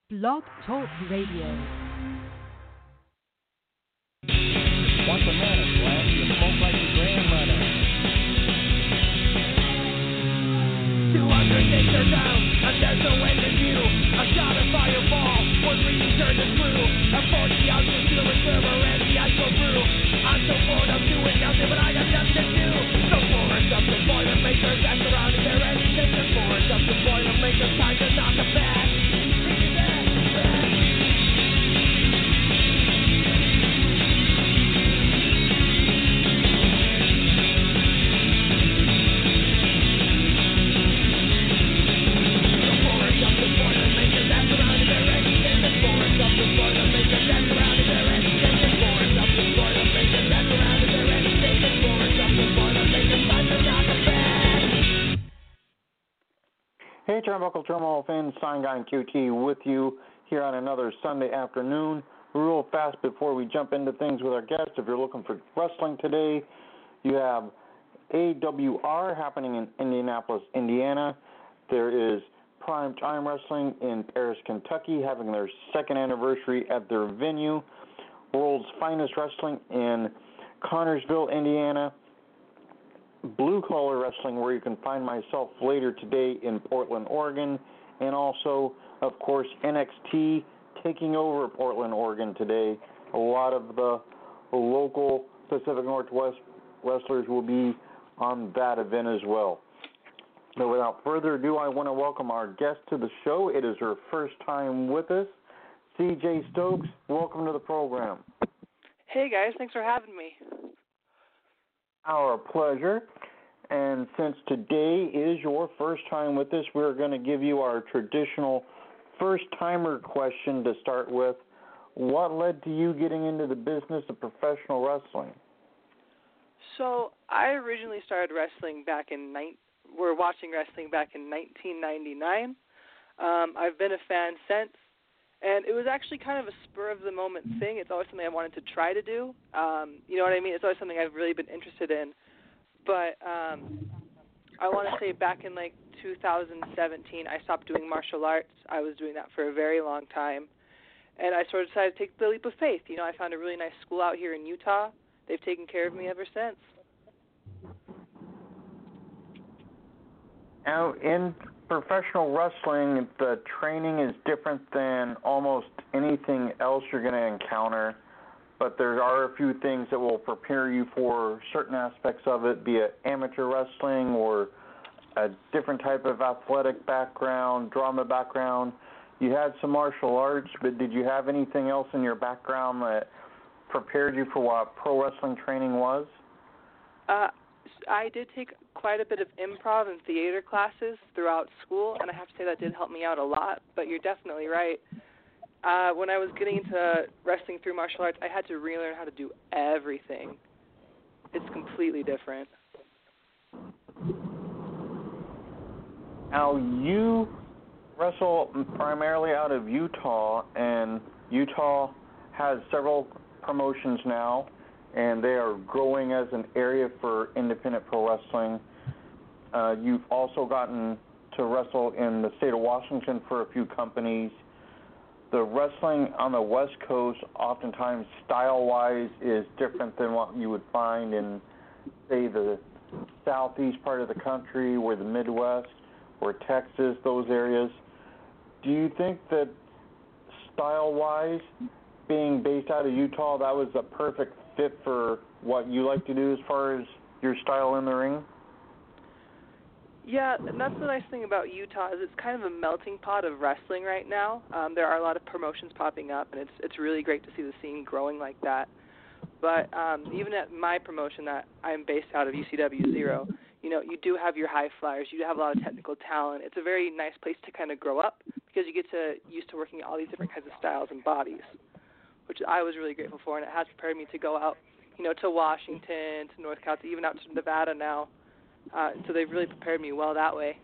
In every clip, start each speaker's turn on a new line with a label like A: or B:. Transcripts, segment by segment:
A: Blog Talk Radio.
B: Once a man is glad you smoke like your grandmother.
C: 200 days are down, and there's no end in view. A shot of fireball, one reading turned to blue. A 40 ounce of silver server, and the ice go through. I'm so bored of doing nothing, but I got nothing to do. The forest of the Boilermakers that surrounded their anything. The forest of the Boilermakers, time to knock them back.
D: Hey, Turnbuckle Turmoil fans, Sign Guy and QT with you here on another Sunday afternoon. Real fast before we jump into things with our guest, if you're looking for wrestling today, you have AWR happening in Indianapolis, Indiana. There is Prime Time Wrestling in Paris, Kentucky, having their second anniversary at their venue. World's Finest Wrestling in Connersville, Indiana. Blue Collar Wrestling, where you can find myself later today in Portland, Oregon, and also, of course, NXT taking over Portland, Oregon today. A lot of the local Pacific Northwest wrestlers will be on that event as well. So without further ado, I want to welcome our guest to the show. It is her first time with us, CJ Stokes. Welcome to the program.
E: Hey guys, thanks for having me.
D: Our pleasure. And since today is your first time with us, we're going to give you our traditional first-timer question to start with. What led to you getting into the business of professional wrestling?
E: So I originally started wrestling watching wrestling back in 1999. I've been a fan since, and it was actually kind of a spur-of-the-moment thing. It's always something I wanted to try to do. You know what I mean? It's always something I've really been interested in. But I want to say back in 2017, I stopped doing martial arts. I was doing that for a very long time. And I sort of decided to take the leap of faith. You know, I found a really nice school out here in Utah. They've taken care of me ever since.
D: Now, in professional wrestling, the training is different than almost anything else you're going to encounter, but there are a few things that will prepare you for certain aspects of it, be it amateur wrestling or a different type of athletic background, drama background. You had some martial arts, but did you have anything else in your background that prepared you for what pro wrestling training was?
E: I did take quite a bit of improv and theater classes throughout school, and I have to say that did help me out a lot, but you're definitely right. When I was getting into wrestling through martial arts, I had to relearn how to do everything. It's completely different.
D: Now, you wrestle primarily out of Utah, and Utah has several promotions now, and they are growing as an area for independent pro wrestling. You've also gotten to wrestle in the state of Washington for a few companies. The wrestling on the West Coast, oftentimes style-wise, is different than what you would find in, say, the southeast part of the country, or the Midwest, or Texas, those areas. Do you think that style-wise, being based out of Utah, that was a perfect fit for what you like to do as far as your style in the ring?
E: Yeah, and that's the nice thing about Utah is it's kind of a melting pot of wrestling right now. There are a lot of promotions popping up, and it's really great to see the scene growing like that. But even at my promotion that I'm based out of, UCW Zero, you know, you do have your high flyers. You have a lot of technical talent. It's a very nice place to kind of grow up because you get used to working all these different kinds of styles and bodies, which I was really grateful for, and it has prepared me to go out, you know, to Washington, to North Carolina, even out to Nevada now. So they've really prepared me well that way.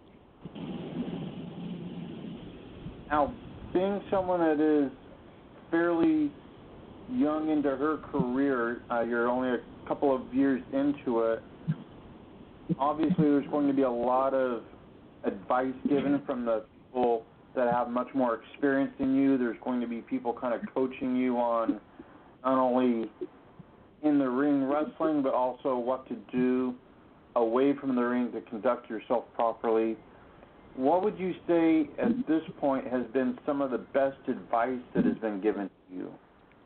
D: Now, being someone that is fairly young into her career, you're only a couple of years into it, obviously there's going to be a lot of advice given from the people that have much more experience than you. There's going to be people kind of coaching you on not only in the ring wrestling, but also what to do away from the ring to conduct yourself properly. What would you say at this point has been some of the best advice that has been given to you?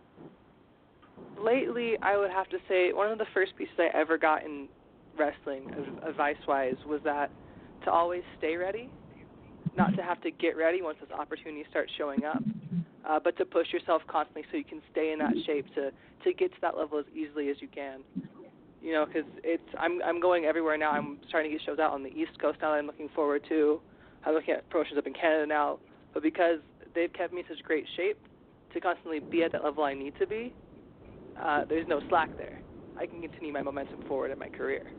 E: Lately, I would have to say one of the first pieces I ever got in wrestling, advice-wise, was that to always stay ready, not to have to get ready once those opportunities start showing up, but to push yourself constantly so you can stay in that shape to get to that level as easily as you can. You know, because I'm going everywhere now. I'm starting to get shows out on the East Coast now that I'm looking forward to. I'm looking at promotions up in Canada now. But because they've kept me in such great shape to constantly be at that level I need to be, there's no slack there. I can continue my momentum forward in my career.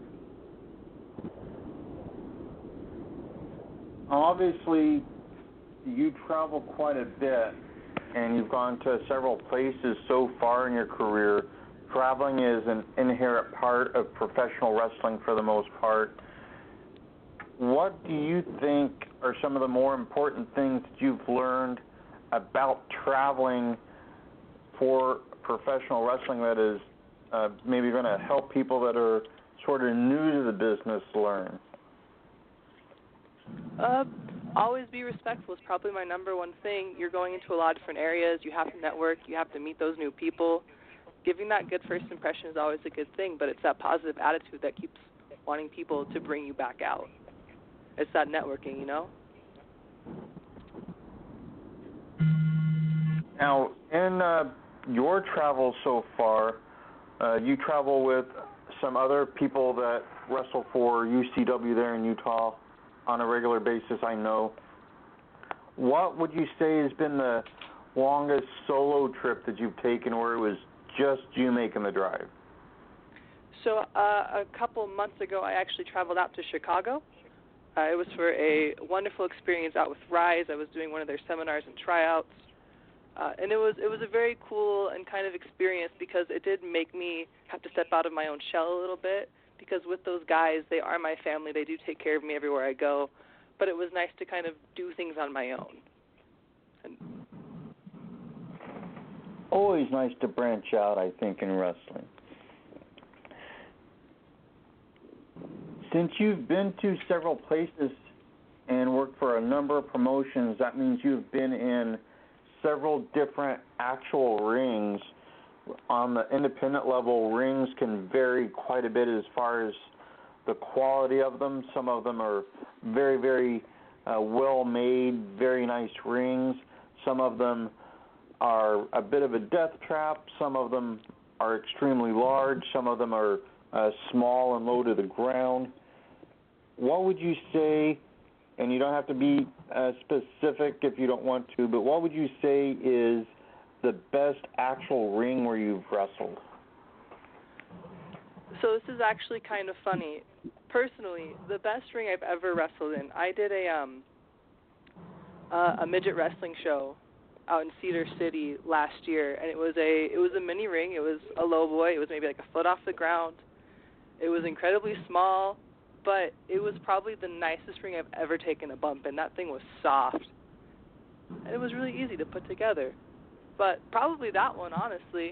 D: Obviously, you travel quite a bit, and you've gone to several places so far in your career. Traveling is an inherent part of professional wrestling for the most part. What do you think are some of the more important things that you've learned about traveling for professional wrestling that is maybe going to help people that are sort of new to the business learn?
E: Always be respectful is probably my number one thing. You're going into a lot of different areas. You have to network. You have to meet those new people. Giving that good first impression is always a good thing, but it's that positive attitude that keeps wanting people to bring you back out. It's that networking, you know?
D: Now, in your travel so far, you travel with some other people that wrestle for UCW there in Utah on a regular basis, I know. What would you say has been the longest solo trip that you've taken where it was just you making the drive?
E: So a couple months ago, I actually traveled out to Chicago. It was for a wonderful experience out with Rise. I was doing one of their seminars and tryouts. And it was a very cool and kind of experience because it did make me have to step out of my own shell a little bit, because with those guys, they are my family. They do take care of me everywhere I go. But it was nice to kind of do things on my own.
D: Always nice to branch out, I think, in wrestling. Since you've been to several places and worked for a number of promotions, that means you've been in several different actual rings. On the independent level, rings can vary quite a bit as far as the quality of them. Some of them are very, very well-made, very nice rings. Some of them are a bit of a death trap. Some of them are extremely large. Some of them are small and low to the ground. What would you say, and you don't have to be specific if you don't want to, but what would you say is the best actual ring where you've wrestled?
E: So this is actually kind of funny. Personally, the best ring I've ever wrestled in, I did a midget wrestling show out in Cedar City last year, and it was a mini ring. It was a low boy. It was maybe like a foot off the ground. It was incredibly small, but it was probably the nicest ring I've ever taken a bump in. That thing was soft, and it was really easy to put together. But probably that one, honestly.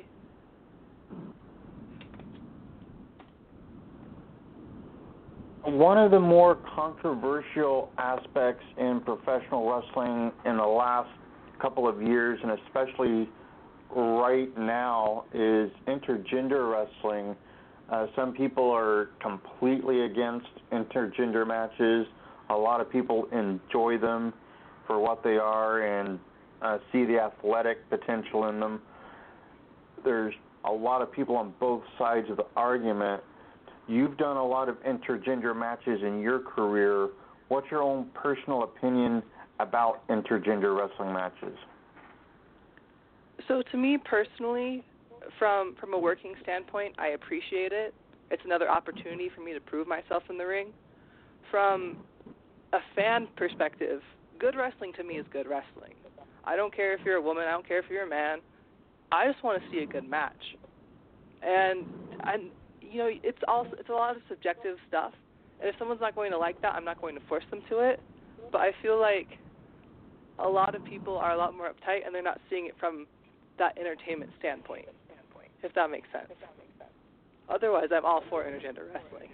D: One of the more controversial aspects in professional wrestling in the last couple of years, and especially right now, is intergender wrestling. Some people are completely against intergender matches. A lot of people enjoy them for what they are and see the athletic potential in them. There's a lot of people on both sides of the argument. You've done a lot of intergender matches in your career. What's your own personal opinion about intergender wrestling matches?
E: So to me personally, from a working standpoint, I appreciate it. It's another opportunity for me to prove myself in the ring. From a fan perspective, good wrestling to me is good wrestling. I don't care if you're a woman. I don't care if you're a man. I just want to see a good match. And you know, it's a lot of subjective stuff. And if someone's not going to like that, I'm not going to force them to it. But I feel like a lot of people are a lot more uptight and they're not seeing it from that entertainment standpoint, if that makes sense. Otherwise, I'm all for intergender wrestling.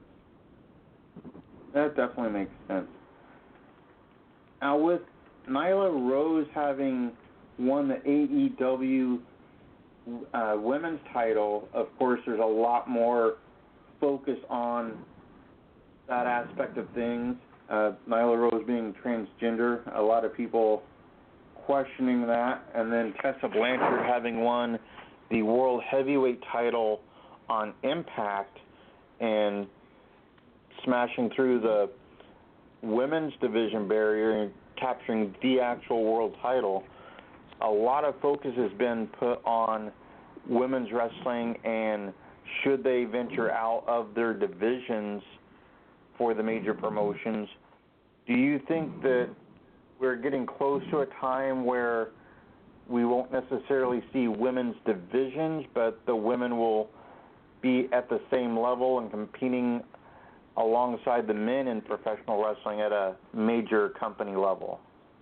D: That definitely makes sense. Now, with Nyla Rose having won the AEW women's title, of course, there's a lot more focus on that aspect of things. Nyla Rose being transgender, a lot of people questioning that, and then Tessa Blanchard having won the World Heavyweight title on Impact and smashing through the women's division barrier and capturing the actual world title. A lot of focus has been put on women's wrestling and should they venture out of their divisions for the major promotions. Do you think that we're getting close to a time where we won't necessarily see women's divisions, but the women will be at the same level and competing alongside the men in professional wrestling at a major company level?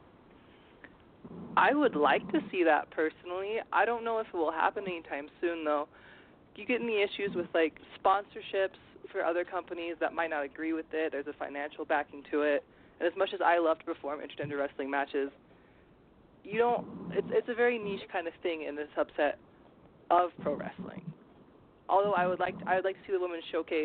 E: I would like to see that personally. I don't know if it will happen anytime soon, though. You get any issues with, like, sponsorships for other companies that might not agree with it. There's a financial backing to it. And as much as I love to perform intergender wrestling matches, it's a very niche kind of thing in the subset of pro wrestling. Although I would like to see the women showcased,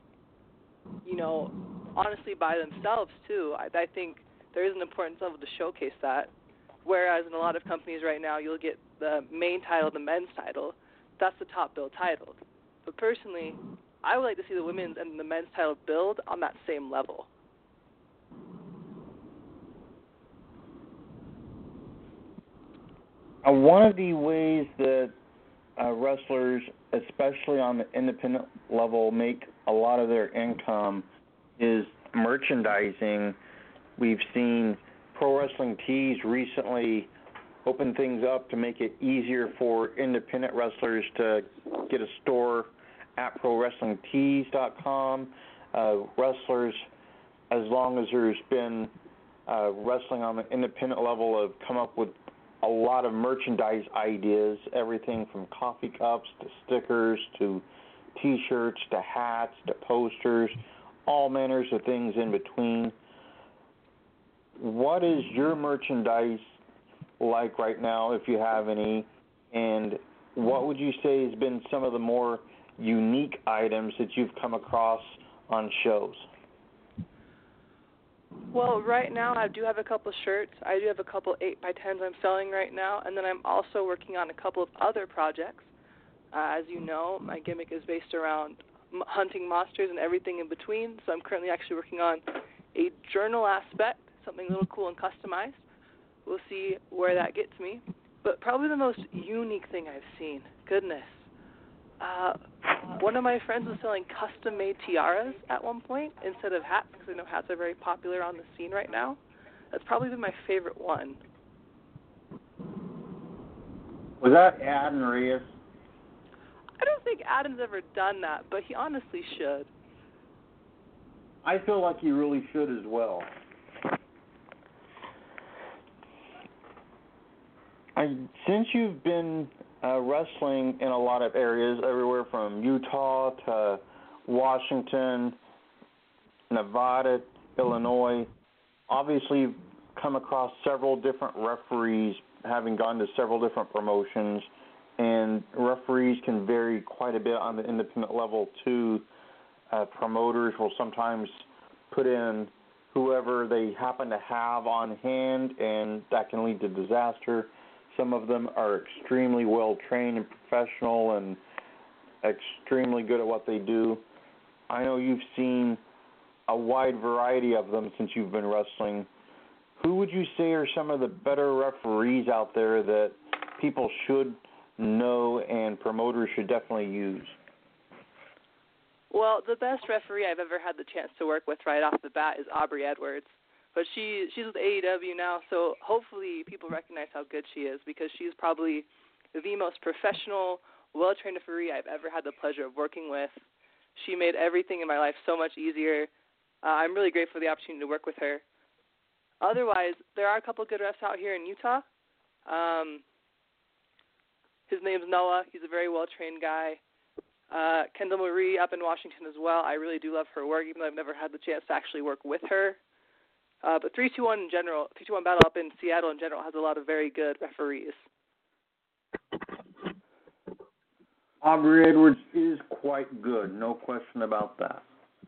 E: honestly by themselves too. I think there is an importance level to showcase that. Whereas in a lot of companies right now, you'll get the main title, the men's title. That's the top billed title. But personally, I would like to see the women's and the men's title build on that same level.
D: One of the ways that wrestlers, especially on the independent level, make a lot of their income is merchandising. We've seen Pro Wrestling Tees recently open things up to make it easier for independent wrestlers to get a store at ProWrestlingTees.com. Wrestlers, as long as there's been wrestling on the independent level, have come up with a lot of merchandise ideas, everything from coffee cups to stickers to T-shirts to hats to posters, all manners of things in between. What is your merchandise like right now, if you have any, and what would you say has been some of the more unique items that you've come across on shows?
E: Well, right now I do have a couple shirts. I do have a couple 8x10s I'm selling right now, and then I'm also working on a couple of other projects. As you know, my gimmick is based around hunting monsters and everything in between, so I'm currently actually working on a journal aspect, something a little cool and customized. We'll see where that gets me. But probably the most unique thing I've seen, goodness, one of my friends was selling custom-made tiaras at one point instead of hats, because I know hats are very popular on the scene right now. That's probably been my favorite one.
D: Was that Adam Reyes?
E: I don't think Adam's ever done that, but he honestly should.
D: I feel like he really should as well. Since you've been wrestling in a lot of areas, everywhere from Utah to Washington, Nevada, Illinois, obviously you've come across several different referees, having gone to several different promotions, and referees can vary quite a bit on the independent level too. Promoters will sometimes put in whoever they happen to have on hand, and that can lead to disaster. Some of them are extremely well trained and professional and extremely good at what they do. I know you've seen a wide variety of them since you've been wrestling. Who would you say are some of the better referees out there that people should know and promoters should definitely use?
E: Well, the best referee I've ever had the chance to work with right off the bat is Aubrey Edwards. But she's with AEW now, so hopefully people recognize how good she is, because she's probably the most professional, well-trained referee I've ever had the pleasure of working with. She made everything in my life so much easier. I'm really grateful for the opportunity to work with her. Otherwise, there are a couple good refs out here in Utah. His name's Noah. He's a very well-trained guy. Kendall Marie up in Washington as well. I really do love her work, even though I've never had the chance to actually work with her. But 321 in general, 321 Battle up in Seattle in general has a lot of very good referees.
D: Aubrey Edwards is quite good, no question about that.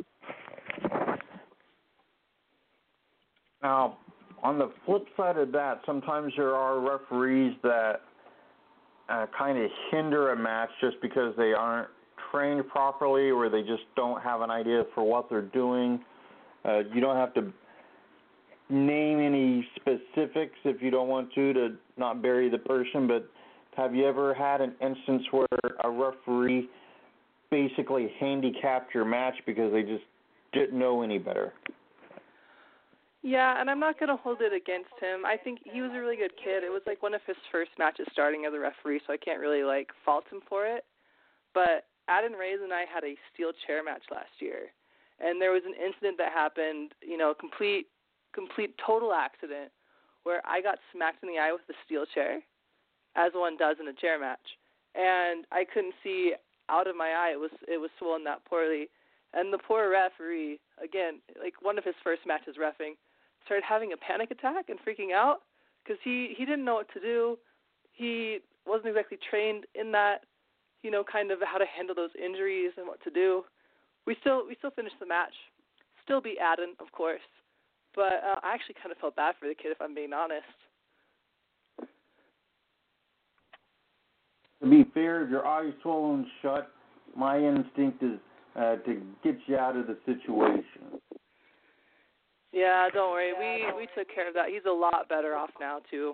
D: Now, on the flip side of that, sometimes there are referees that kind of hinder a match just because they aren't trained properly or they just don't have an idea for what they're doing. You don't have to name any specifics if you don't want to not bury the person, but have you ever had an instance where a referee basically handicapped your match because they just didn't know any better?
E: Yeah, and I'm not going to hold it against him. I think he was a really good kid. It was like one of his first matches starting as a referee, so I can't really fault him for it. But Adam Reyes and I had a steel chair match last year, and there was an incident that happened, complete total accident, where I got smacked in the eye with the steel chair, as one does in a chair match, and I couldn't see out of my eye. It was swollen that poorly, and the poor referee, again, one of his first matches reffing, started having a panic attack and freaking out because he didn't know what to do. He wasn't exactly trained in that, kind of how to handle those injuries and what to do. We still finished the match, still beat Adam, of course, but I actually kind of felt bad for the kid, if I'm being honest.
D: To be fair, if your eye's swollen shut, my instinct is to get you out of the situation.
E: Yeah, don't worry. We took care of that. He's a lot better off now, too.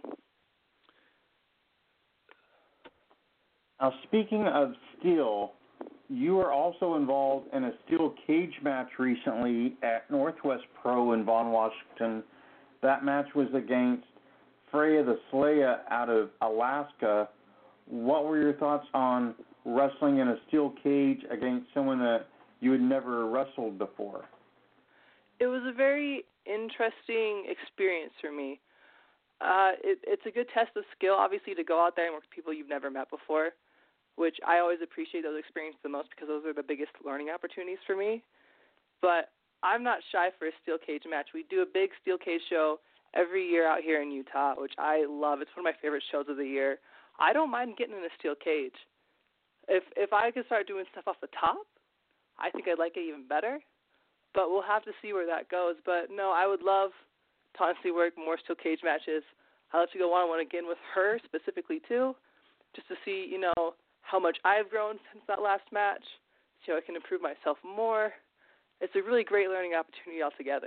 D: Now, speaking of steel, you were also involved in a steel cage match recently at Northwest Pro in Vaughan, Washington. That match was against Freya the Slaya out of Alaska. What were your thoughts on wrestling in a steel cage against someone that you had never wrestled before?
E: It was a very interesting experience for me. It's a good test of skill, obviously, to go out there and work with people you've never met before, which I always appreciate those experiences the most because those are the biggest learning opportunities for me. But I'm not shy for a steel cage match. We do a big steel cage show every year out here in Utah, which I love. It's one of my favorite shows of the year. I don't mind getting in a steel cage. If I could start doing stuff off the top, I think I'd like it even better. But we'll have to see where that goes. But, no, I would love to honestly work more steel cage matches. I'd love to go one-on-one again with her specifically, too, just to see, how much I've grown since that last match, see how I can improve myself more. It's a really great learning opportunity altogether.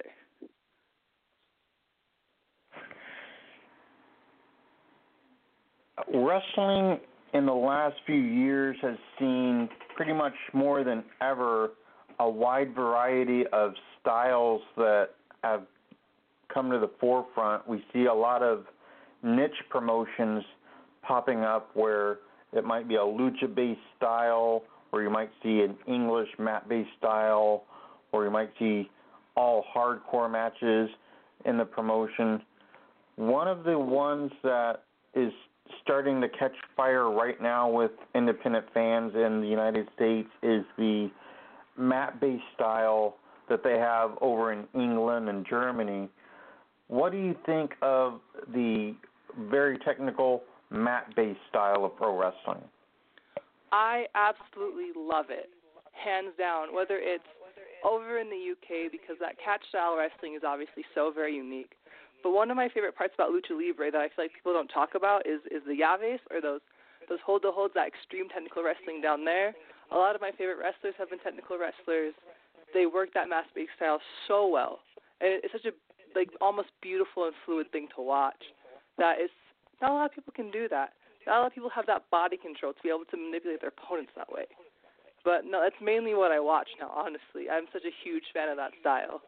D: Wrestling in the last few years has seen pretty much more than ever a wide variety of styles that have come to the forefront. We see a lot of niche promotions popping up where it might be a lucha-based style, or you might see an English mat-based style, or you might see all hardcore matches in the promotion. One of the ones that is starting to catch fire right now with independent fans in the United States is the mat-based style that they have over in England and Germany. What do you think of the very technical mat-based style of pro wrestling?
E: I absolutely love it, hands down, whether it's over in the UK because that catch-style wrestling is obviously so very unique. But one of my favorite parts about Lucha Libre that I feel like people don't talk about is the llaves, or those hold-to-holds, that extreme technical wrestling down there. A lot of my favorite wrestlers have been technical wrestlers. They work that mat-based style so well. And it's such a almost beautiful and fluid thing to watch. That is, not a lot of people can do that. Not a lot of people have that body control to be able to manipulate their opponents that way. But no, that's mainly what I watch now, honestly. I'm such a huge fan of that style.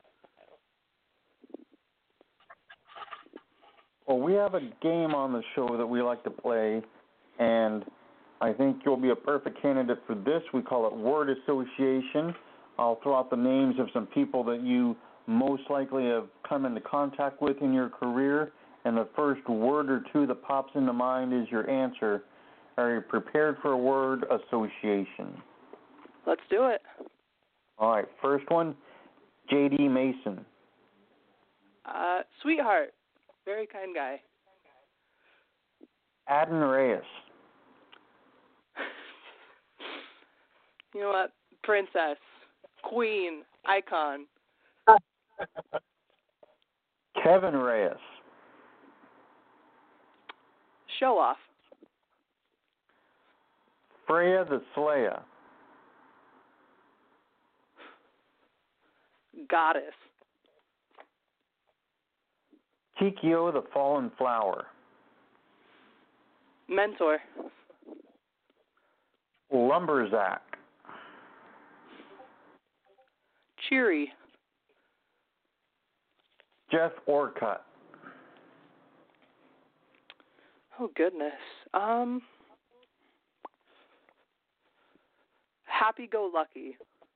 D: Well, we have a game on the show that we like to play, and I think you'll be a perfect candidate for this. We call it word association. I'll throw out the names of some people that you most likely have come into contact with in your career, and the first word or two that pops into mind is your answer. Are you prepared for a word association?
E: Let's do it.
D: All right, first one, J.D. Mason.
E: Sweetheart. Very kind guy.
D: Adden Reyes.
E: You know what? Princess. Queen. Icon.
D: Kevin Reyes.
E: Show off.
D: Freya the Slayer.
E: Goddess.
D: Kikyo the Fallen Flower.
E: Mentor.
D: Lumberzack.
E: Cheery.
D: Jeff Orcutt.
E: Oh, goodness. Happy-go-lucky.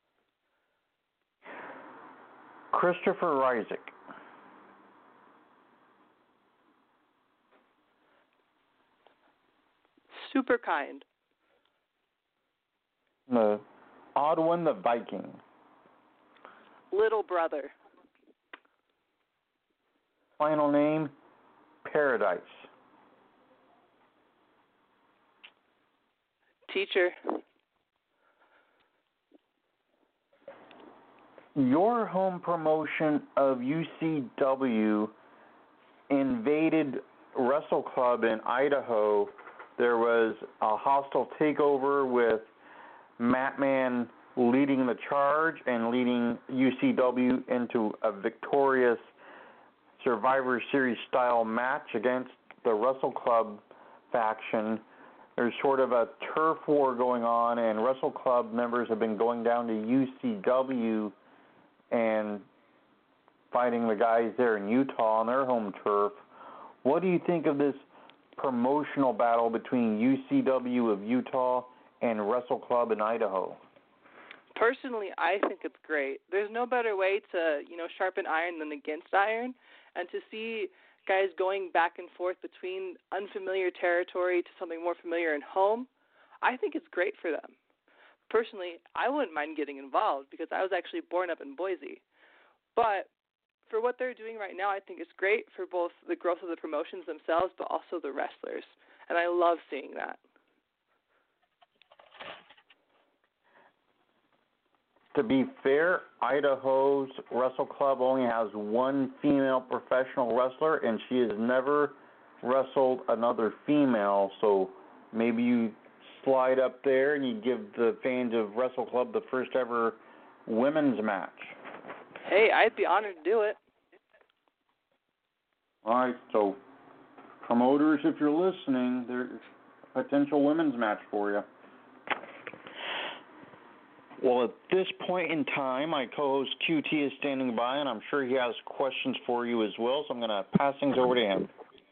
D: Christopher Rysick.
E: Super kind.
D: The odd one, the Viking.
E: Little brother.
D: Final name, Paradise.
E: Teacher.
D: Your home promotion of UCW invaded Wrestle Club in Idaho. There was a hostile takeover with Matman leading the charge and leading UCW into a victorious Survivor Series style match against the Wrestle Club faction. There's sort of a turf war going on, and Wrestle Club members have been going down to UCW and fighting the guys there in Utah on their home turf. What do you think of this promotional battle between UCW of Utah and Wrestle Club in Idaho?
E: Personally, I think it's great. There's no better way to, sharpen iron than against iron, and to see guys going back and forth between unfamiliar territory to something more familiar and home, I think it's great for them. Personally, I wouldn't mind getting involved because I was actually born up in Boise. But for what they're doing right now, I think it's great for both the growth of the promotions themselves, but also the wrestlers. And I love seeing that.
D: To be fair, Idaho's Wrestle Club only has one female professional wrestler, and she has never wrestled another female. So maybe you slide up there and you give the fans of Wrestle Club the first ever women's match.
E: Hey, I'd be honored to do it.
D: All right, so promoters, if you're listening, there's a potential women's match for you. Well, at this point in time, my co-host QT is standing by, and I'm sure he has questions for you as well, so I'm going to pass things over to him.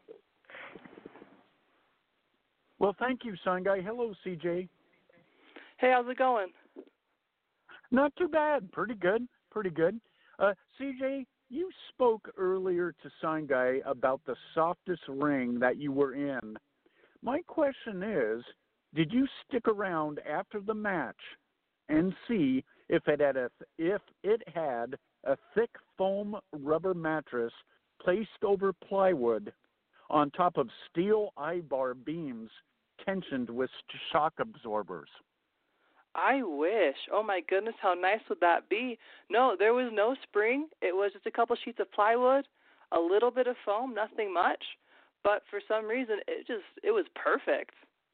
F: Well, thank you, Sun Guy. Hello, CJ.
E: Hey, how's it going?
F: Not too bad. Pretty good. CJ, you spoke earlier to Sun Guy about the softest ring that you were in. My question is, did you stick around after the match and see if it had a thick foam rubber mattress placed over plywood on top of steel eye-bar beams tensioned with shock absorbers?
E: I wish. Oh, my goodness, how nice would that be? No, there was no spring. It was just a couple sheets of plywood, a little bit of foam, nothing much. But for some reason, it was perfect.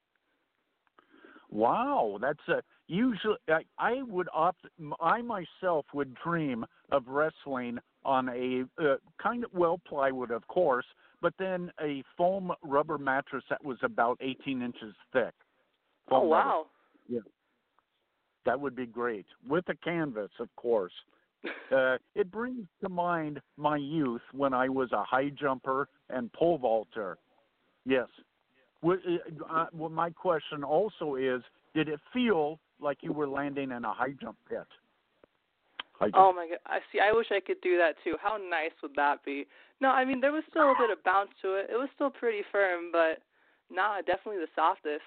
F: Wow, that's usually I myself would dream of wrestling on a plywood, of course, but then a foam rubber mattress that was about 18 inches thick.
E: Oh, wow.
F: Yeah. That would be great. With a canvas, of course. It brings to mind my youth when I was a high jumper and pole vaulter. Yes. Well, my question also is, did it feel like you were landing in a high jump pit?
E: Oh my God! I see. I wish I could do that too. How nice would that be? No, I mean there was still a bit of bounce to it. It was still pretty firm, but nah, definitely the softest.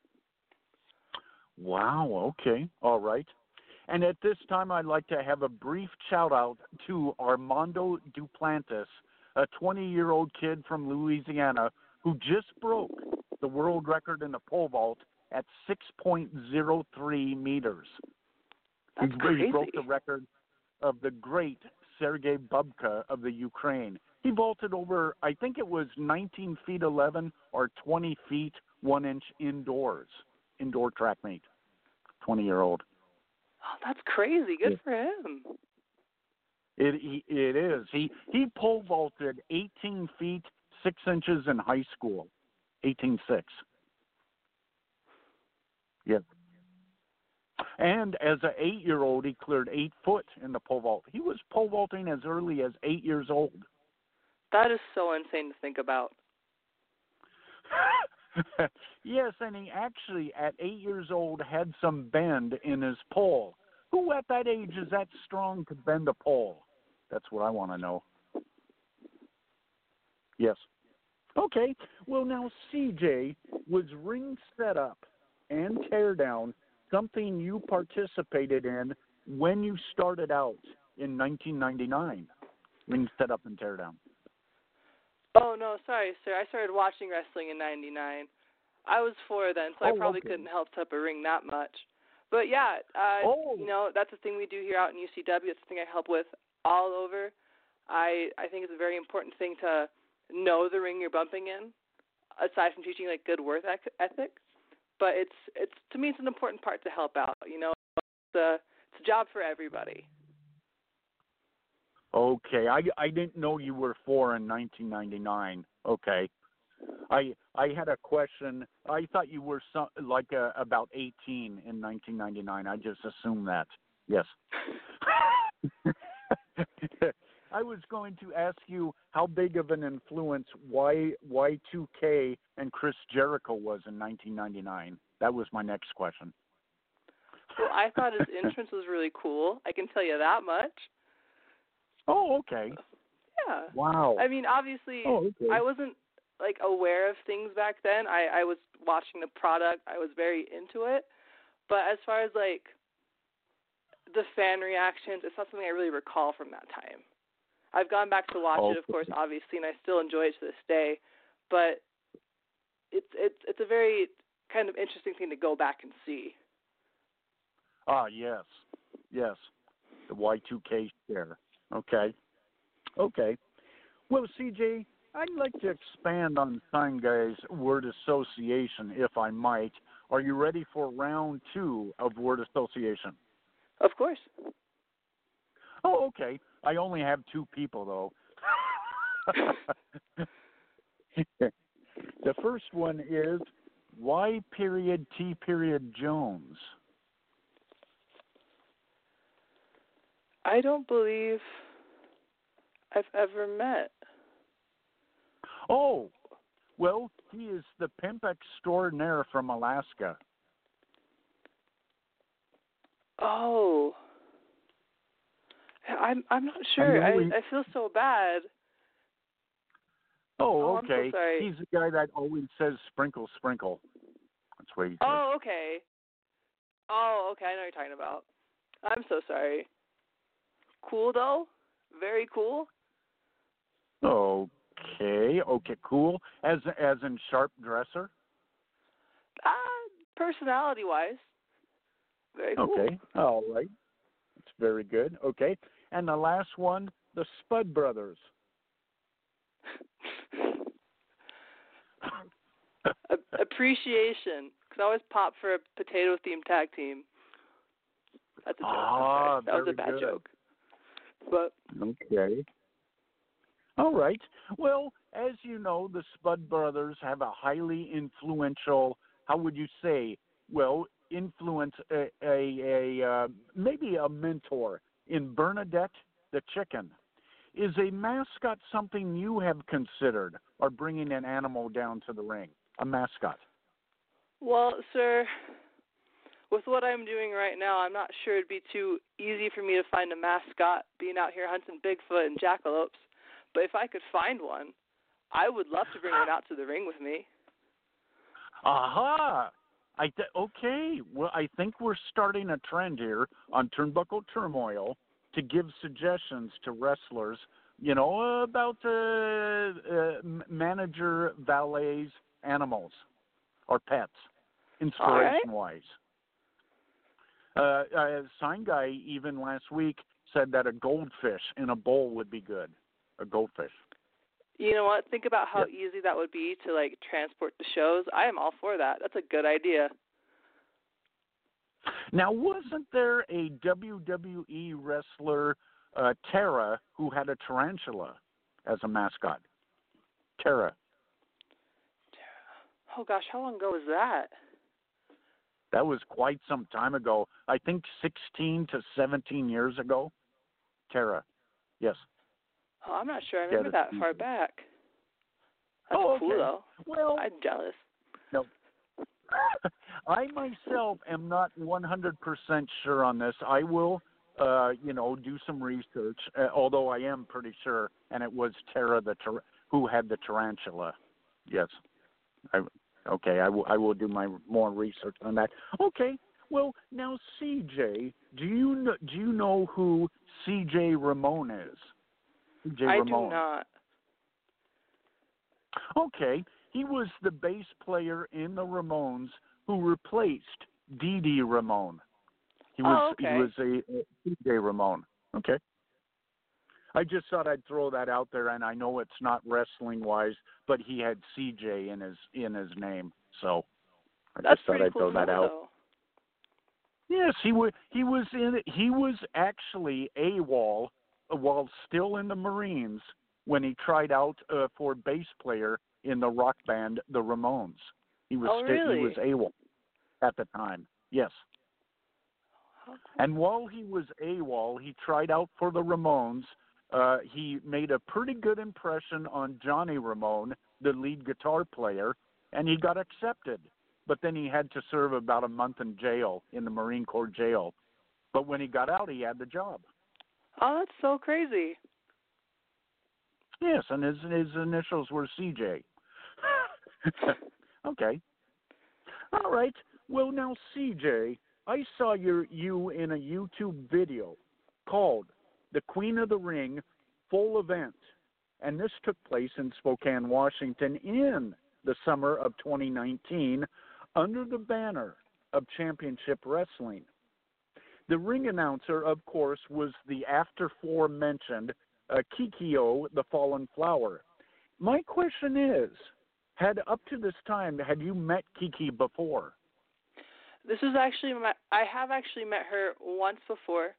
F: Wow, okay, all right. And at this time, I'd like to have a brief shout-out to Armando Duplantis, a 20-year-old kid from Louisiana who just broke the world record in the pole vault at 6.03 meters.
E: That's crazy.
F: He broke the record of the great Sergei Bubka of the Ukraine. He vaulted over, I think it was 19 feet 11 or 20 feet 1 inch indoor track meet. 20-year-old.
E: Oh, that's crazy. Good for him.
F: It is. He pole vaulted 18 feet 6 inches in high school. 18.6. Yep. And as an 8-year-old, he cleared 8 foot in the pole vault. He was pole vaulting as early as 8 years old.
E: That is so insane to think about.
F: Yes, and he actually, at 8 years old, had some bend in his pole. Who at that age is that strong to bend a pole? That's what I want to know. Yes. Okay. Well, now, CJ, was ring setup and teardown something you participated in when you started out in 1999? Ring setup and teardown.
E: Oh, no, sorry, sir. I started watching wrestling in 99. I was 4 then, so I probably couldn't help set up a ring that much. But, yeah, you know, that's the thing we do here out in UCW. It's the thing I help with all over. I think it's a very important thing to know the ring you're bumping in, aside from teaching, like, good work ethic. But it's to me, it's an important part to help out. You know, it's a job for everybody.
F: Okay, I didn't know you were 4 in 1999. Okay, I had a question. I thought you were about 18 in 1999. I just assumed that. Yes. I was going to ask you how big of an influence Y2K and Chris Jericho was in 1999. That was my next question.
E: Well, I thought his entrance was really cool. I can tell you that much.
F: Oh, okay.
E: Yeah.
F: Wow.
E: I mean, obviously, I wasn't, like, aware of things back then. I was watching the product. I was very into it. But as far as, like, the fan reactions, it's not something I really recall from that time. I've gone back to watch it, of course, obviously, and I still enjoy it to this day. But it's a very kind of interesting thing to go back and see.
F: Ah, yes. Yes. The Y2K share. Okay. Well, CJ, I'd like to expand on Sign Guy's word association, if I might. Are you ready for round 2 of word association?
E: Of course.
F: Oh, okay. I only have 2 people, though. The first one is Y.T. Jones.
E: I don't believe I've ever met.
F: Oh, well, he is the pimp extraordinaire from Alaska.
E: Oh. I'm not sure. I feel so bad.
F: Oh,
E: okay.
F: I'm
E: so sorry.
F: He's the guy that always says sprinkle, sprinkle. That's what he says.
E: Oh, okay. I know what you're talking about. I'm so sorry. Cool, though? Very cool?
F: Okay, cool. As in sharp dresser?
E: Personality-wise. Very cool.
F: Okay, all right. That's very good. Okay, and the last one, the Spud Brothers.
E: Appreciation. Because I always pop for a potato-themed tag team. That's a joke. That was a bad joke. But
F: okay. All right. Well, as you know, the Spud Brothers have a highly influential, how would you say, influence maybe a mentor in Bernadette the Chicken. Is a mascot something you have considered, or bringing an animal down to the ring? A mascot?
E: Well, sir, with what I'm doing right now, I'm not sure it'd be too easy for me to find a mascot being out here hunting Bigfoot and jackalopes. But if I could find one, I would love to bring one out to the ring with me.
F: Aha! Okay, well, I think we're starting a trend here on Turnbuckle Turmoil to give suggestions to wrestlers, about manager, valets, animals, or pets, inspiration-wise. Sign Guy even last week said that a goldfish in a bowl would be good. A goldfish.
E: You know what? Think about how easy that would be to, transport the shows. I am all for that. That's a good idea.
F: Now, wasn't there a WWE wrestler, Tara, who had a tarantula as a mascot? Tara.
E: Oh, gosh, how long ago was that?
F: That was quite some time ago. I think 16 to 17 years ago. Tara. Yes.
E: Oh, I'm not sure I remember that far back. That's cool, though.
F: Well,
E: I'm jealous.
F: No. I myself am not 100% sure on this. I will, do some research, although I am pretty sure, and it was Tara who had the tarantula. Yes. I will do my more research on that. Okay. Well, now CJ, do you know who CJ Ramon is?
E: I do not.
F: Okay, he was the bass player in the Ramones who replaced Dee Dee Ramone. He was a CJ Ramon. Okay. I just thought I'd throw that out there, and I know it's not wrestling wise, but he had CJ in his name, so I
E: That's
F: just thought I'd
E: cool
F: throw that out.
E: Though.
F: Yes, he was actually AWOL while still in the Marines when he tried out for bass player in the rock band the Ramones. He was
E: really?
F: He was AWOL at the time. Yes.
E: Cool.
F: And while he was AWOL, he tried out for the Ramones. He made a pretty good impression on Johnny Ramone, the lead guitar player, and he got accepted. But then he had to serve about a month in jail, in the Marine Corps jail. But when he got out, he had the job.
E: Oh, that's so crazy.
F: Yes, and his initials were CJ. Okay. All right. Well, now, CJ, I saw you in a YouTube video called The Queen of the Ring Full Event, and this took place in Spokane, Washington in the summer of 2019 under the banner of Championship Wrestling. The ring announcer, of course, was the aforementioned Kikyo, the Fallen Flower. My question is, up to this time, had you met Kiki before?
E: This is actually I have actually met her once before.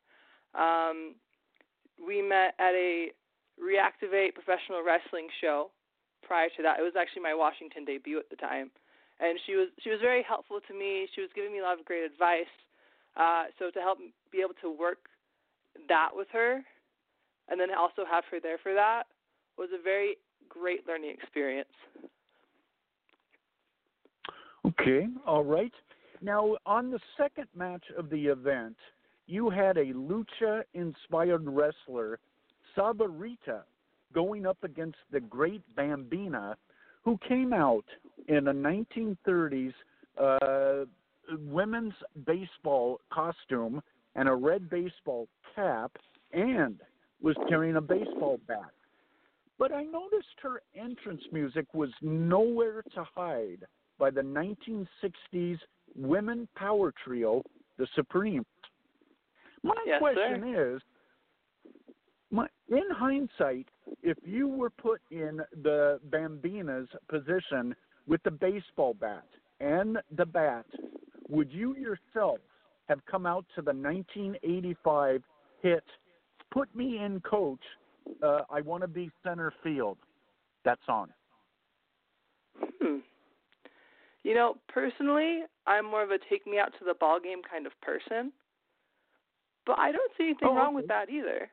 E: We met at a Reactivate professional wrestling show. Prior to that, it was actually my Washington debut at the time, and she was very helpful to me. She was giving me a lot of great advice. So to help be able to work that with her, and then also have her there for that, was a very great learning experience.
F: Okay, all right. Now, on the second match of the event, you had a lucha-inspired wrestler, Sabarita, going up against the Great Bambina, who came out in a 1930s women's baseball costume and a red baseball cap and was carrying a baseball bat. But I noticed her entrance music was nowhere to hide by the 1960s women power trio, the Supremes. My question is, in hindsight, if you were put in the Bambina's position with the baseball bat and the bat, would you yourself have come out to the 1985 hit, "Put Me in, Coach, I Want to Be Center Field"? That song.
E: You know, personally, I'm more of a take me out to the ball game kind of person. But I don't see anything wrong with that either.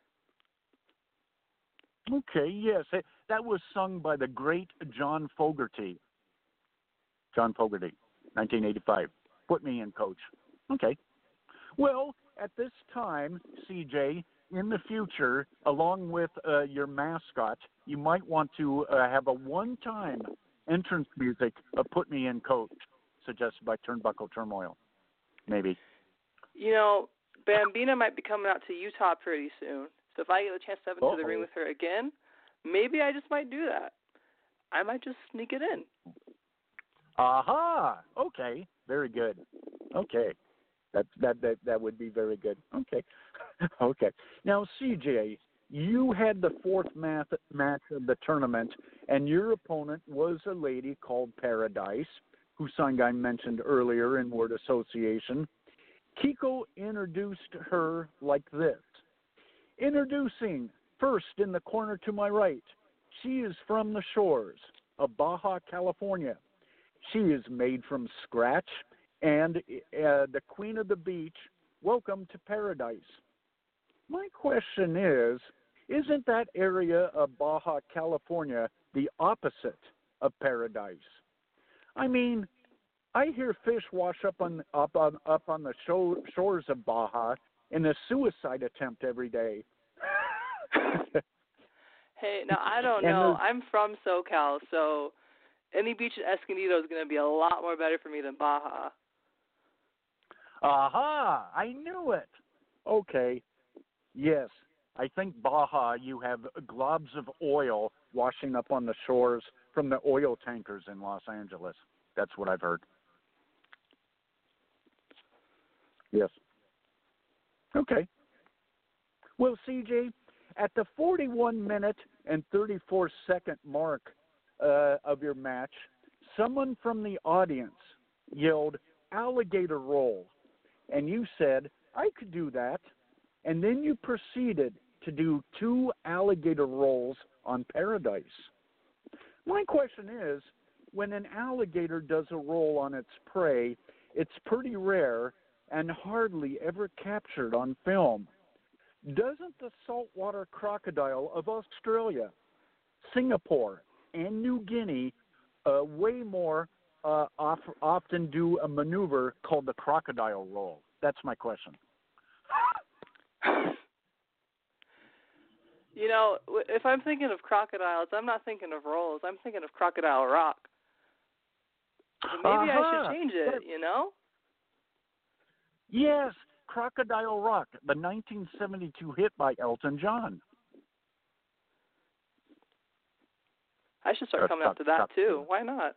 F: Okay, yes. That was sung by the great John Fogerty. John Fogerty, 1985. Put Me in, Coach. Okay. Well, at this time, CJ, in the future, along with your mascot, you might want to have a one-time entrance music of Put Me in Coach, suggested by Turnbuckle Turmoil. Maybe.
E: You know, Bambina might be coming out to Utah pretty soon. So if I get a chance to step into the ring with her again, maybe I just might do that. I might just sneak it in.
F: Aha! Okay. Very good. Okay. That would be very good. Okay. Okay. Now, CJ, you had the fourth match of the tournament, and your opponent was a lady called Paradise, who Sangai mentioned earlier in word association. Kiko introduced her like this. Introducing, first in the corner to my right, she is from the shores of Baja California. She is made from scratch, and the queen of the beach. Welcome to Paradise. My question is, isn't that area of Baja California the opposite of Paradise? I mean, I hear fish wash up on the shores of Baja in a suicide attempt every day.
E: Hey, now I don't know. I'm from SoCal, so any beach in Escondido is going to be a lot more better for me than Baja.
F: Aha! I knew it. Okay. Yes, I think Baja, you have globs of oil washing up on the shores from the oil tankers in Los Angeles. That's what I've heard. Yes. Okay. Well, CJ, at the 41-minute and 34-second mark of your match, someone from the audience yelled, "Alligator roll." And you said, "I could do that." And then you proceeded to do 2 alligator rolls on Paradise. My question is, when an alligator does a roll on its prey, it's pretty rare and hardly ever captured on film. Doesn't the saltwater crocodile of Australia, Singapore, and New Guinea way more often do a maneuver called the crocodile roll? That's my question.
E: You know, if I'm thinking of crocodiles, I'm not thinking of rolls. I'm thinking of Crocodile Rock. So maybe I should change it, you know?
F: Yes, Crocodile Rock, the 1972 hit by Elton John.
E: I should start coming up to that, too. Why not?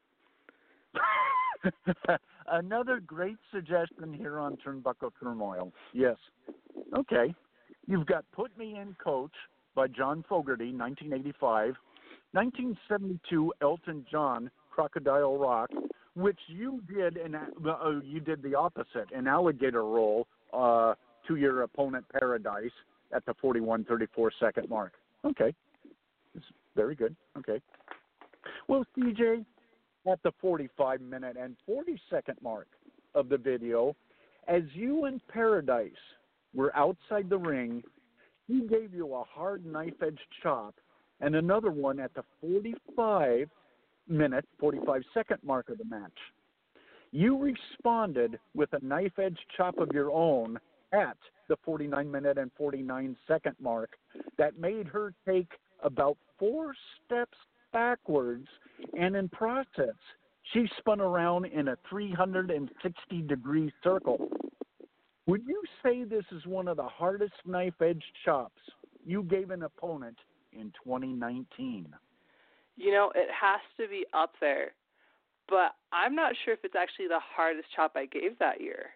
F: Another great suggestion here on Turnbuckle Turmoil. Yes. Okay. You've got Put Me in Coach by John Fogerty, 1985. 1972, Elton John, Crocodile Rock, which you did you did the opposite, an alligator roll to your opponent Paradise at the 41-34-second mark. Okay. It's very good. Okay. Well, CJ, at the 45-minute and 40-second mark of the video, as you and Paradise were outside the ring, he gave you a hard knife-edge chop and another one at the 45-minute, 45-second mark of the match. You responded with a knife-edge chop of your own at the 49-minute and 49-second mark that made her take about 4 steps backwards, and in process, she spun around in a 360-degree circle. Would you say this is one of the hardest knife-edge chops you gave an opponent in 2019?
E: You know, it has to be up there, but I'm not sure if it's actually the hardest chop I gave that year.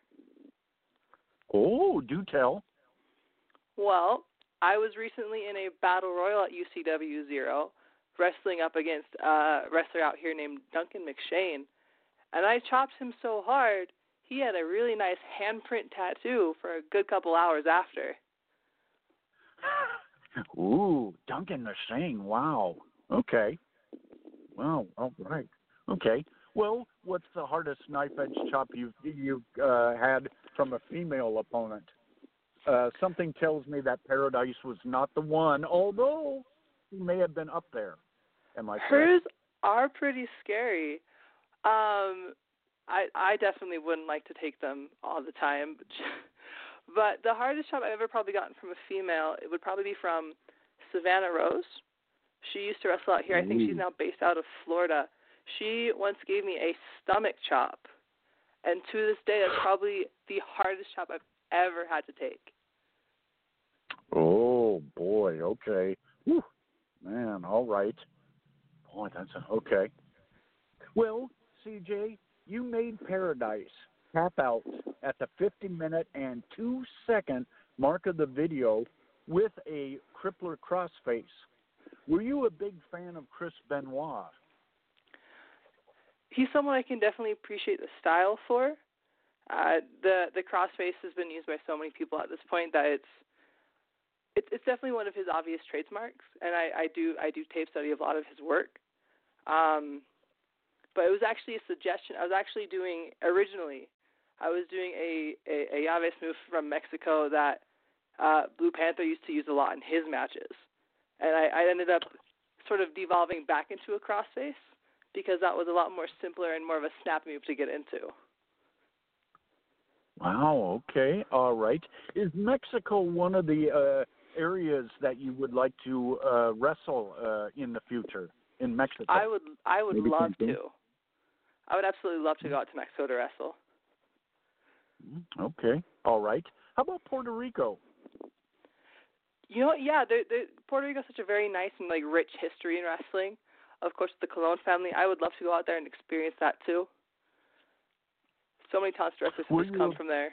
F: Oh, do tell.
E: Well, I was recently in a battle royal at UCW 0, wrestling up against a wrestler out here named Duncan McShane, and I chopped him so hard, he had a really nice handprint tattoo for a good couple hours after.
F: Ooh, Duncan McShane, wow. Okay. Wow, all right. Okay. Well, what's the hardest knife-edge chop you've had from a female opponent? Something tells me that Paradise was not the one, although he may have been up there. Am I correct?
E: Hers are pretty scary. I definitely wouldn't like to take them all the time. But the hardest chop I've ever probably gotten from a female, it would probably be from Savannah Rose. She used to wrestle out here. I think she's now based out of Florida. She once gave me a stomach chop. And to this day, that's probably the hardest chop I've ever had to take.
F: Oh, boy, okay. Whew. Man, all right. Boy, that's okay. Well, CJ, you made Paradise tap out at the 50-minute and 2-second mark of the video with a crippler crossface. Were you a big fan of Chris Benoit?
E: He's someone I can definitely appreciate the style for. The crossface has been used by so many people at this point that it's definitely one of his obvious trademarks, and I do tape study of a lot of his work. But it was actually a suggestion. I was doing a Llaves move from Mexico that Blue Panther used to use a lot in his matches, and I ended up sort of devolving back into a crossface because that was a lot more simpler and more of a snap move to get into.
F: Wow, okay, all right. Is Mexico one of the areas that you would like to wrestle in the future in Mexico?
E: I would
F: Maybe
E: love
F: something?
E: to. I would absolutely love to go out to Mexico to wrestle.
F: Okay, all right. How about Puerto Rico?
E: You know, yeah, Puerto Rico is such a very nice and rich history in wrestling. Of course, the Colon family. I would love to go out there and experience that too. So many talented wrestlers just come from there.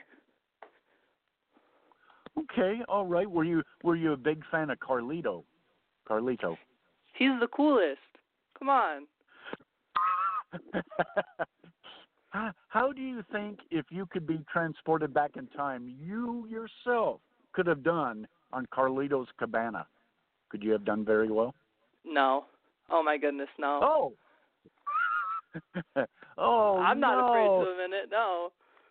F: Okay, all right. Were you a big fan of Carlito?
E: He's the coolest. Come on.
F: How do you think, if you could be transported back in time, you yourself could have done on Carlito's Cabana? Could you have done very well?
E: No. Oh my goodness, no.
F: Oh. Oh,
E: I'm not
F: no.
E: afraid to admit it. No.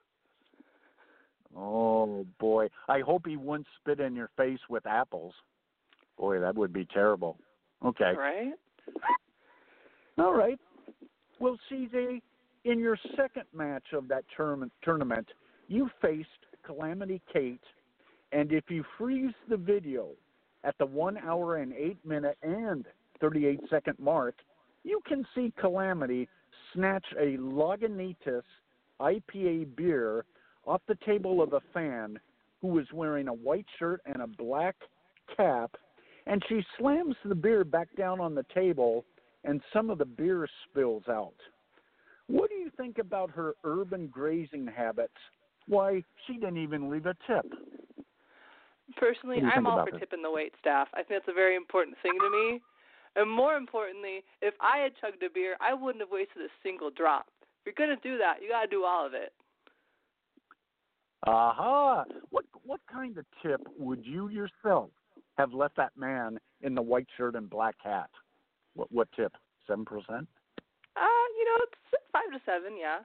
F: Oh boy! I hope he wouldn't spit in your face with apples. Boy, that would be terrible. Okay.
E: Right.
F: All right. Well, CJ, in your second match of that tournament, you faced Calamity Kate, and if you freeze the video at the 1 hour and 8-minute and 38-second mark, you can see Calamity snatch a Lagunitas IPA beer off the table of a fan who was wearing a white shirt and a black cap, and she slams the beer back down on the table, and some of the beer spills out. What do you think about her urban grazing habits? Why, she didn't even leave a tip.
E: Personally, I'm all for tipping the wait staff. I think that's a very important thing to me. And more importantly, if I had chugged a beer, I wouldn't have wasted a single drop. If you're going to do that, you got to do all of it.
F: Aha! What kind of tip would you yourself have left that man in the white shirt and black hat? What tip? 7%?
E: It's 5 to 7, yeah.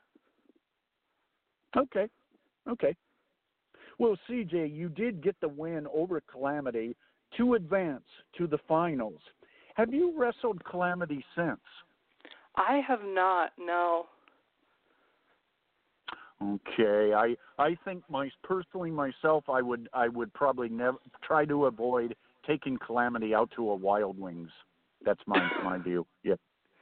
F: Okay. Well, CJ, you did get the win over Calamity to advance to the finals. Have you wrestled Calamity since?
E: I have not, no.
F: Okay, I think personally myself, I would probably never try to avoid taking Calamity out to a Wild Wings. That's my view. Yeah.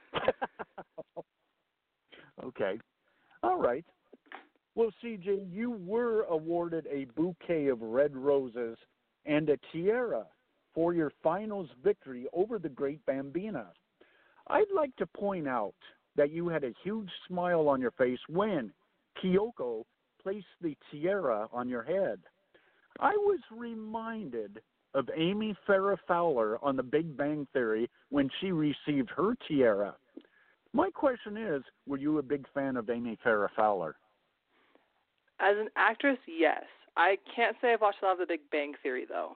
F: Okay. All right. Well, CJ, you were awarded a bouquet of red roses and a tiara for your finals victory over the Great Bambina. I'd like to point out that you had a huge smile on your face when Kyoko placed the tiara on your head. I was reminded of Amy Farrah Fowler on The Big Bang Theory when she received her tiara. My question is, were you a big fan of Amy Farrah Fowler?
E: As an actress, yes. I can't say I've watched a lot of The Big Bang Theory, though.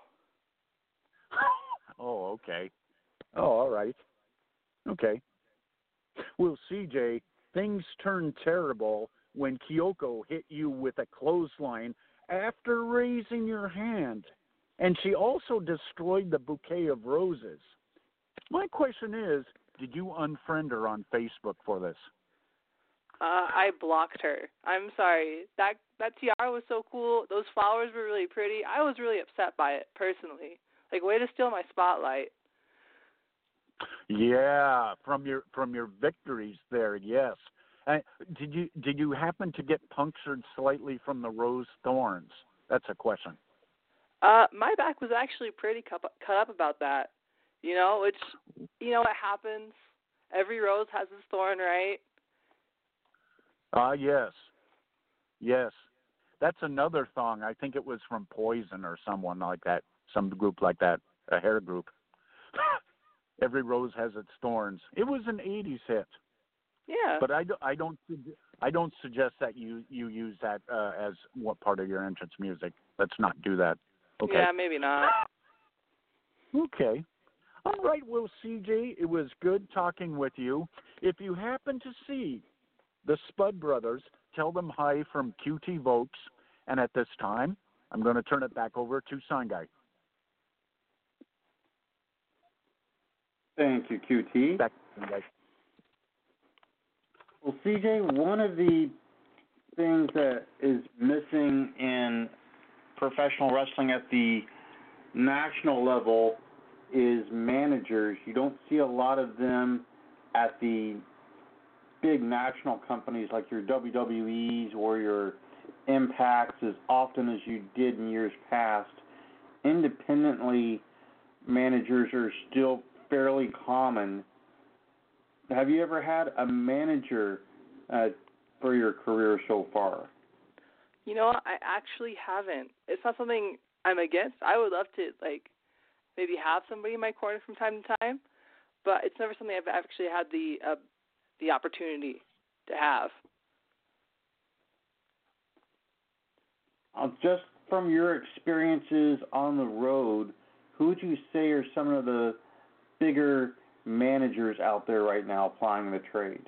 F: Oh, okay. Oh, all right. Okay. Well, CJ, things turned terrible when Kyoko hit you with a clothesline after raising your hand, and she also destroyed the bouquet of roses. My question is, did you unfriend her on Facebook for this?
E: I blocked her. I'm sorry. That tiara was so cool. Those flowers were really pretty. I was really upset by it personally. Like, way to steal my spotlight.
F: Yeah, from your victories there, yes. Did you happen to get punctured slightly from the rose thorns? That's a question.
E: My back was actually pretty cut up about that. It happens. Every rose has its thorn, right?
F: Yes. Yes. That's another song. I think it was from Poison or someone like that, some group like that, a hair group. Every rose has its thorns. It was an 80s hit.
E: Yeah.
F: But I don't suggest that you use that as what part of your entrance music. Let's not do that. Okay.
E: Yeah, maybe not.
F: Okay. All right, well, CJ, it was good talking with you. If you happen to see the Spud Brothers, tell them hi from QT Vokes. And at this time, I'm going to turn it back over to Sign Guy.
D: Thank you, QT.
F: Back to you guys.
D: Well, CJ, one of the things that is missing in professional wrestling at the national level is managers. You don't see a lot of them at the big national companies like your WWEs or your Impacts as often as you did in years past. Independently, managers are still fairly common. Have you ever had a manager for your career so far?
E: I actually haven't. It's not something I'm against. I would love to, maybe have somebody in my corner from time to time, but it's never something I've actually had the opportunity to have.
D: Just from your experiences on the road, who would you say are some of the bigger managers out there right now applying the trade?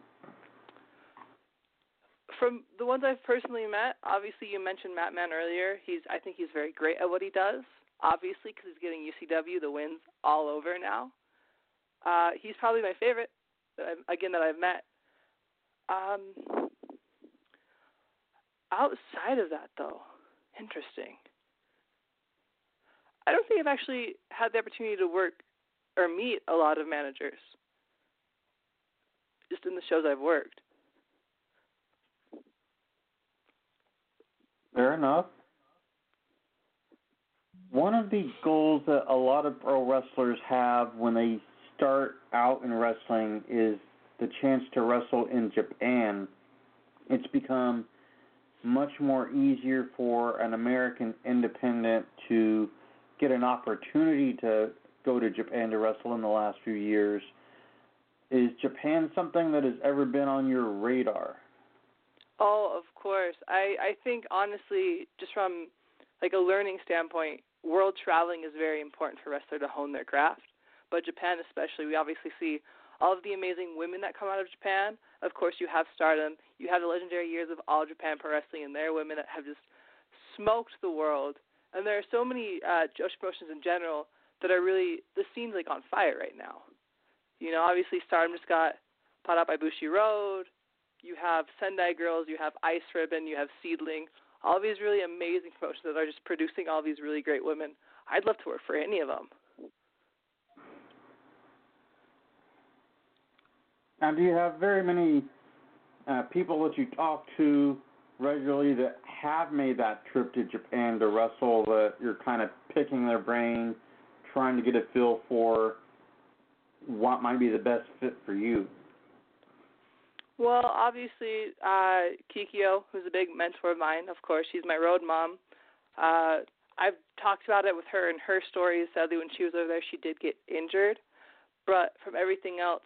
E: From the ones I've personally met, obviously you mentioned Matt Mann earlier. I think he's very great at what he does, obviously, because he's getting UCW the wins all over now. He's probably my favorite, that I've met. Outside of that, though, interesting. I don't think I've actually had the opportunity to work or meet a lot of managers, just in the shows I've worked.
D: Fair enough. One of the goals that a lot of pro wrestlers have when they start out in wrestling is the chance to wrestle in Japan. It's become much more easier for an American independent to get an opportunity to go to Japan to wrestle in the last few years. Is Japan something that has ever been on your radar?
E: Oh, of course. I think, honestly, just from a learning standpoint, world traveling is very important for wrestlers to hone their craft. But Japan especially, we obviously see all of the amazing women that come out of Japan. Of course, you have Stardom. You have the legendary years of All Japan Pro Wrestling, and there are women that have just smoked the world. And there are so many Joshi promotions in general that are really, the scene's on fire right now. Obviously Stardom just got bought out by Bushi Road. You have Sendai Girls, you have Ice Ribbon, you have Seedling. All these really amazing promotions that are just producing all these really great women. I'd love to work for any of them.
D: Now, do you have very many people that you talk to regularly that have made that trip to Japan to wrestle that you're kind of picking their brain, trying to get a feel for what might be the best fit for you?
E: Well, obviously, Kikyo, who's a big mentor of mine, of course, she's my road mom. I've talked about it with her and her stories. Sadly, when she was over there, she did get injured. But from everything else,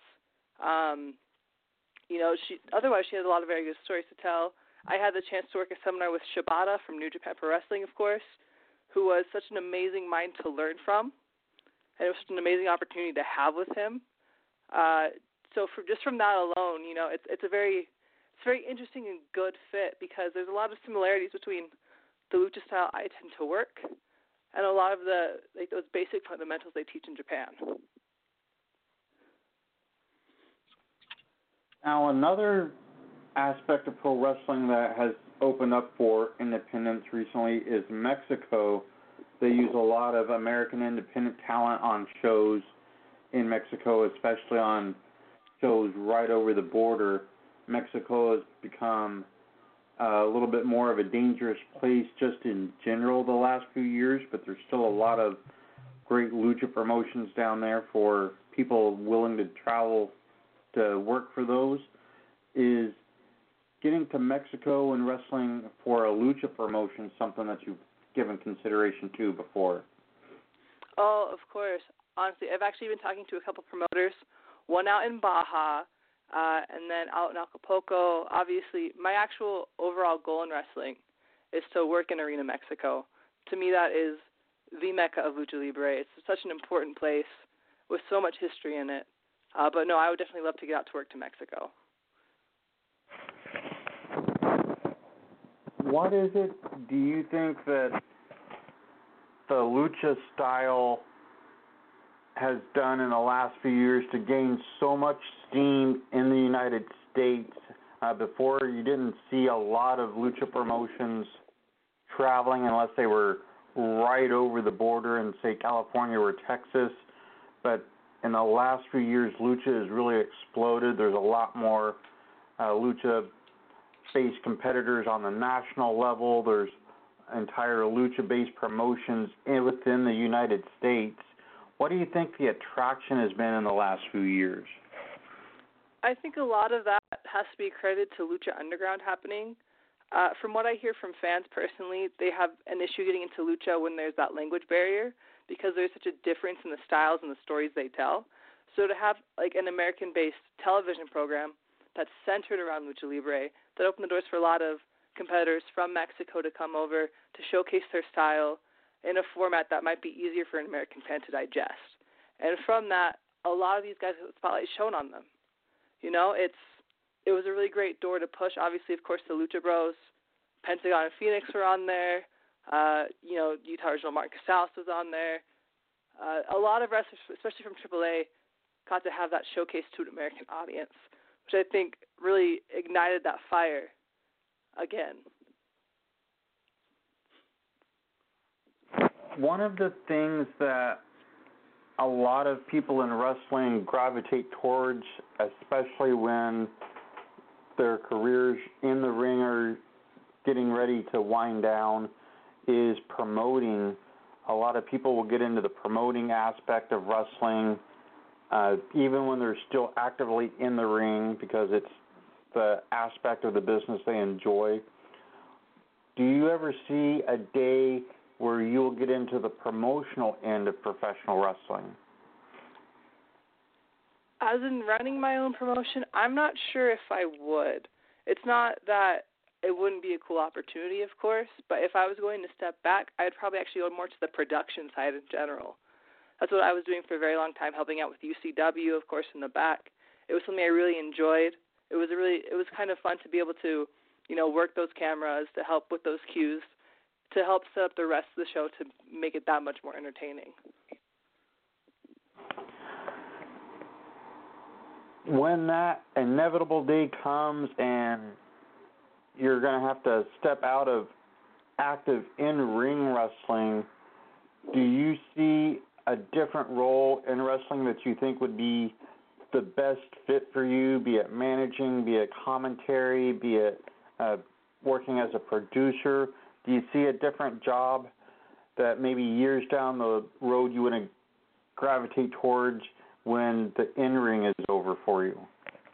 E: otherwise she has a lot of very good stories to tell. I had the chance to work a seminar with Shibata from New Japan Pro Wrestling, of course, who was such an amazing mind to learn from. And it was such an amazing opportunity to have with him. So from that alone, it's a very interesting and good fit because there's a lot of similarities between the lucha style I tend to work and a lot of the those basic fundamentals they teach in Japan.
D: Now, another aspect of pro wrestling that has opened up for independents recently is Mexico. They use a lot of American independent talent on shows in Mexico, especially on shows right over the border. Mexico has become a little bit more of a dangerous place just in general the last few years, but there's still a lot of great lucha promotions down there for people willing to travel to work for those. Is getting to Mexico and wrestling for a lucha promotion something that you've given consideration to before?
E: Oh, of course. Honestly, I've actually been talking to a couple promoters, one out in Baja, and then out in Acapulco. Obviously, my actual overall goal in wrestling is to work in Arena Mexico. To me, that is the mecca of Lucha Libre. It's such an important place with so much history in it. But no, I would definitely love to get out to work to Mexico.
D: What is it, do you think, that the lucha style has done in the last few years to gain so much steam in the United States? Before, you didn't see a lot of lucha promotions traveling unless they were right over the border in, say, California or Texas. But in the last few years, lucha has really exploded. There's a lot more lucha-based competitors on the national level. There's entire lucha-based promotions within the United States. What do you think the attraction has been in the last few years?
E: I think a lot of that has to be credited to Lucha Underground happening. From what I hear from fans personally, they have an issue getting into lucha when there's that language barrier because there's such a difference in the styles and the stories they tell. So to have like an American-based television program that's centered around Lucha Libre, that opened the doors for a lot of competitors from Mexico to come over to showcase their style in a format that might be easier for an American fan to digest. And from that, a lot of these guys have the spotlight shown on them. You know, it was a really great door to push. Obviously, of course, the Lucha Bros, Pentagon and Phoenix were on there. Utah Original Martin Casals was on there. A lot of wrestlers, especially from AAA, got to have that showcase to an American audience, which I think really ignited that fire again.
D: One of the things that a lot of people in wrestling gravitate towards, especially when their careers in the ring are getting ready to wind down, is promoting. A lot of people will get into the promoting aspect of wrestling, even when they're still actively in the ring, because it's the aspect of the business they enjoy. Do you ever see a day where you'll get into the promotional end of professional wrestling?
E: As in running my own promotion, I'm not sure if I would. It's not that it wouldn't be a cool opportunity, of course, but if I was going to step back, I'd probably actually go more to the production side in general. That's what I was doing for a very long time, helping out with UCW, of course, in the back. It was something I really enjoyed. It was kind of fun to be able to, work those cameras, to help with those cues, to help set up the rest of the show to make it that much more entertaining.
D: When that inevitable day comes and you're going to have to step out of active in-ring wrestling, do you see a different role in wrestling that you think would be the best fit for you, be it managing, be it commentary, be it working as a producer? Do you see a different job that maybe years down the road you want to gravitate towards when the in-ring is over for you?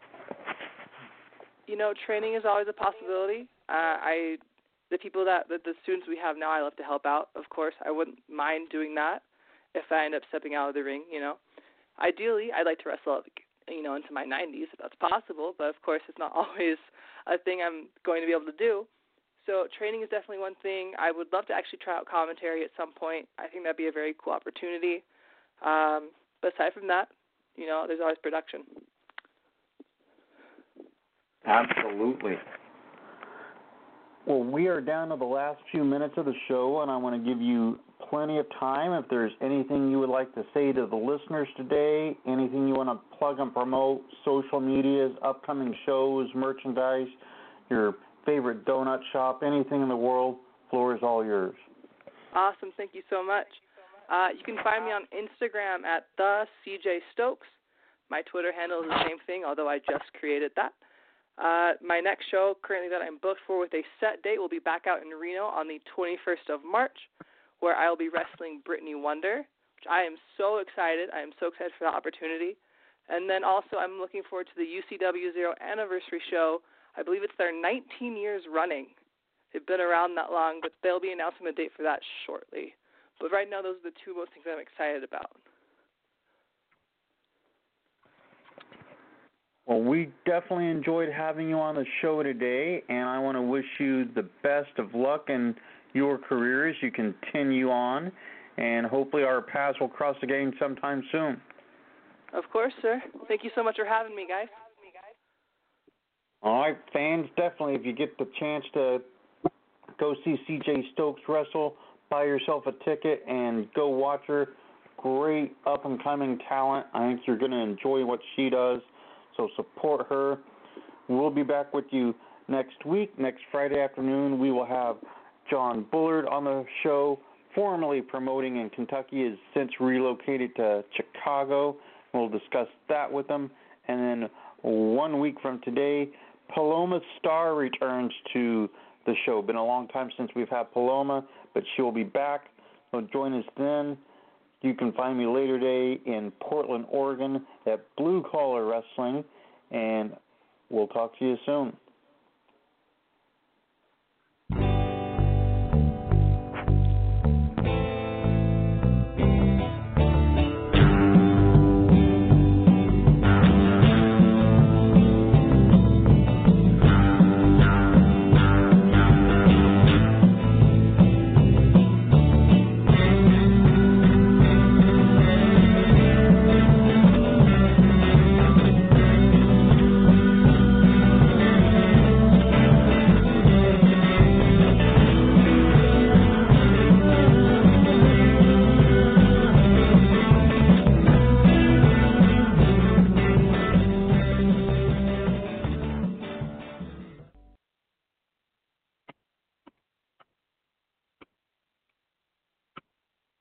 E: Training is always a possibility. The students we have now, I love to help out, of course. I wouldn't mind doing that if I end up stepping out of the ring, Ideally, I'd like to wrestle, into my 90s if that's possible, but of course it's not always a thing I'm going to be able to do. So training is definitely one thing. I would love to actually try out commentary at some point. I think that'd be a very cool opportunity. But aside from that, there's always production.
D: Absolutely. Well, we are down to the last few minutes of the show, and I want to give you plenty of time. If there's anything you would like to say to the listeners today, anything you want to plug and promote, social medias, upcoming shows, merchandise, your favorite donut shop, anything in the world, floor is all yours.
E: Awesome. Thank you so much. You can find me on Instagram at the CJ Stokes. My Twitter handle is the same thing, although I just created that. My next show, currently that I'm booked for with a set date, will be back out in Reno on the 21st of March, where I will be wrestling Brittany Wonder, which I am so excited. I am so excited for that opportunity. And then also I'm looking forward to the UCW Zero Anniversary show. I believe it's their 19 years running. They've been around that long, but they'll be announcing the date for that shortly. But right now, those are the two most things I'm excited about.
D: Well, we definitely enjoyed having you on the show today, and I want to wish you the best of luck in your career as you continue on, and hopefully our paths will cross again sometime soon.
E: Of course, sir. Thank you so much for having me, guys.
D: All right, fans, definitely, if you get the chance to go see CJ Stokes wrestle, buy yourself a ticket and go watch her. Great up-and-coming talent. I think you're going to enjoy what she does, so support her. We'll be back with you next week. Next Friday afternoon, we will have John Bullard on the show, formerly promoting in Kentucky, has since relocated to Chicago. We'll discuss that with him. And then 1 week from today, Paloma Star returns to the show. Been a long time since we've had Paloma, but she'll be back. So join us then. You can find me later today in Portland, Oregon at Blue Collar Wrestling, and we'll talk to you soon.